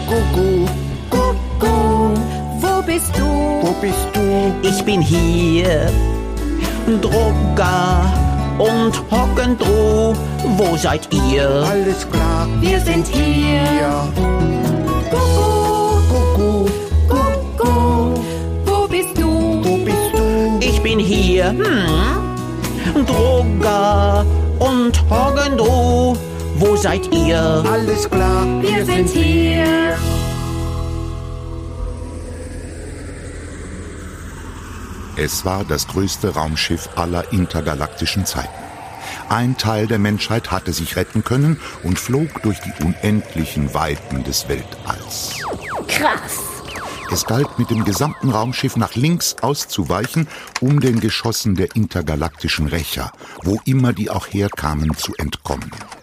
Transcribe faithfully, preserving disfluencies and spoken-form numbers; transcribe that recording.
Kuckuck, Kuckuck. Wo bist du? Wo bist du? Ich bin hier, Drucker und Hockendruh. Wo seid ihr? Alles klar, Wir sind hier. ja. Kuckuck, Kuckuck, Kuckuck. Wo bist du? wo bist du? Ich bin hier, hm, Drucker und Hockendruh. Wo seid ihr? Alles klar, Wir sind hier. Es war das größte Raumschiff aller intergalaktischen Zeiten. Ein Teil der Menschheit hatte sich retten können und flog durch die unendlichen Weiten des Weltalls. Krass. Es galt, mit dem gesamten Raumschiff nach links auszuweichen, um den Geschossen der intergalaktischen Rächer, wo immer die auch herkamen, zu entkommen.